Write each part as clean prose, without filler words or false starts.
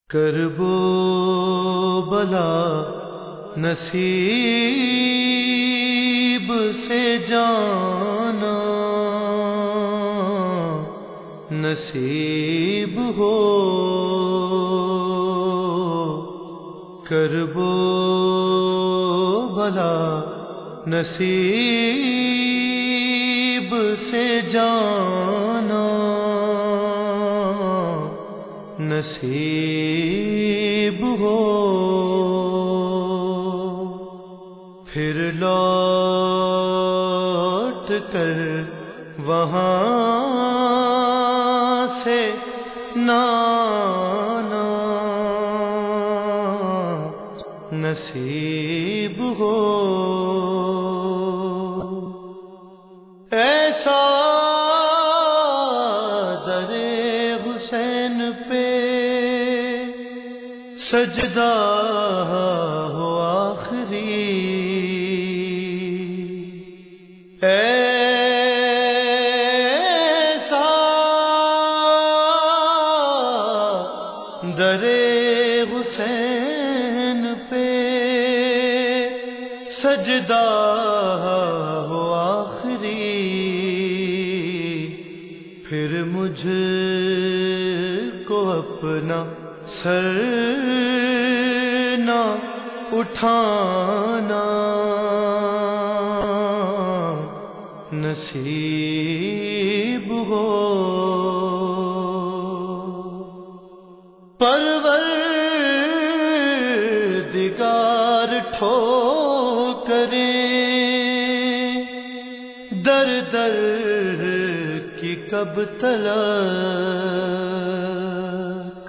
کرب و بلا نصیب سے جانا نصیب ہو، کرب و بلا نصیب سے جانا نصیب ہو، پھر لوٹ کر وہاں سے نہ آنا نصیب ہو، ایسا در حسین پہ سجدہ ہو آخری، ایسا در حسین پہ سجدہ ہو آخری، پھر مجھ کو اپنا سر نہ اٹھانا نصیب ہو، پروردگار ٹھوکریں در در کی کب تلک،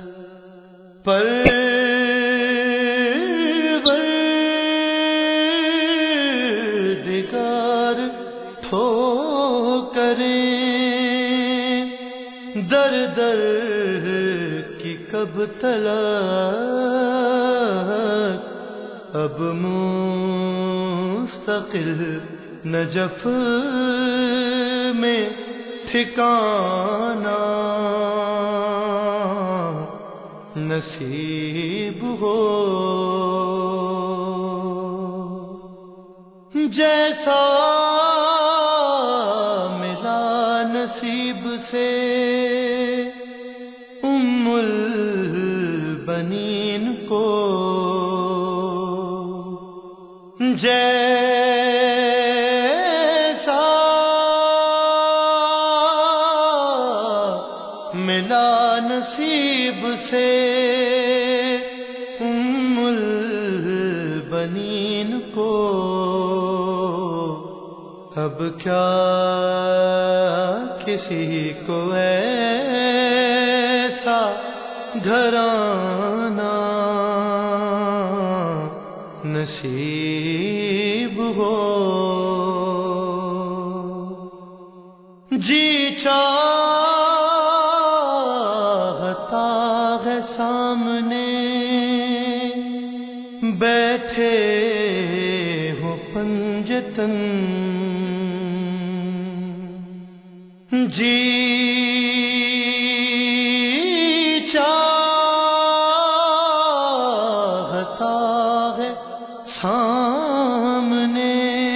پروردگار ٹھوکریں در در کی کب تلک، اب مستقل نجف میں ٹھکانا نصیب ہو، جیسا ملا نصیب سے ام البنین کو، جیسا ملا نصیب سے ام البنین کو، اب کیا کسی کو ایسا گھرانہ نصیب ہو، جی چاہتا ہے سامنے بیٹھے ہو پنجتن، جی چاہتا ہے سامنے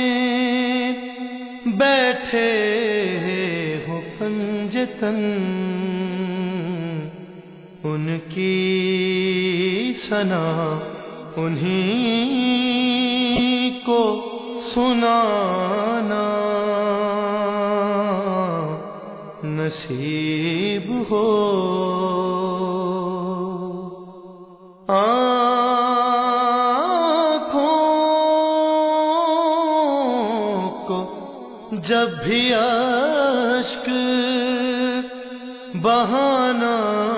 بیٹھے ہو پنجتن، ان کی ثنا انہیں کو سنانا نصیب ہو، آنکھوں کو جب بھی اشک بہانا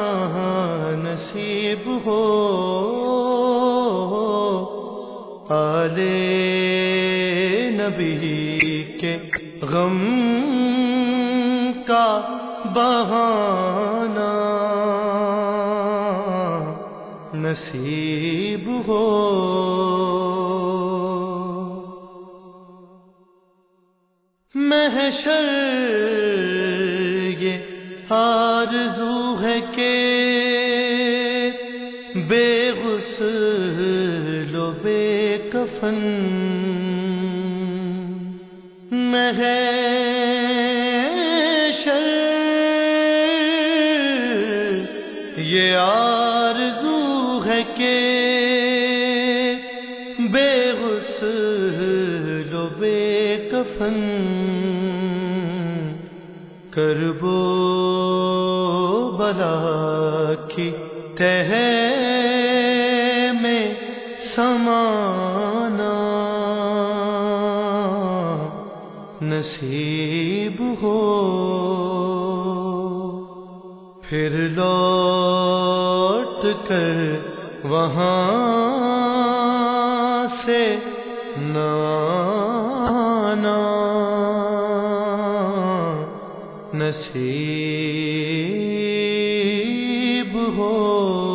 نصیب ہو، آل نبی کے غم کا بہانا نصیب ہو، محشر یہ آرزو ہے کہ بے غسل و بے کفن محشر یہ آرزو ہے کہ بے غسل و بے کفن کرب و بلا کی تہ میں سمانا نصیب ہو، پھر لوٹ کر وہاں سے نہ آنا نصیب ہو۔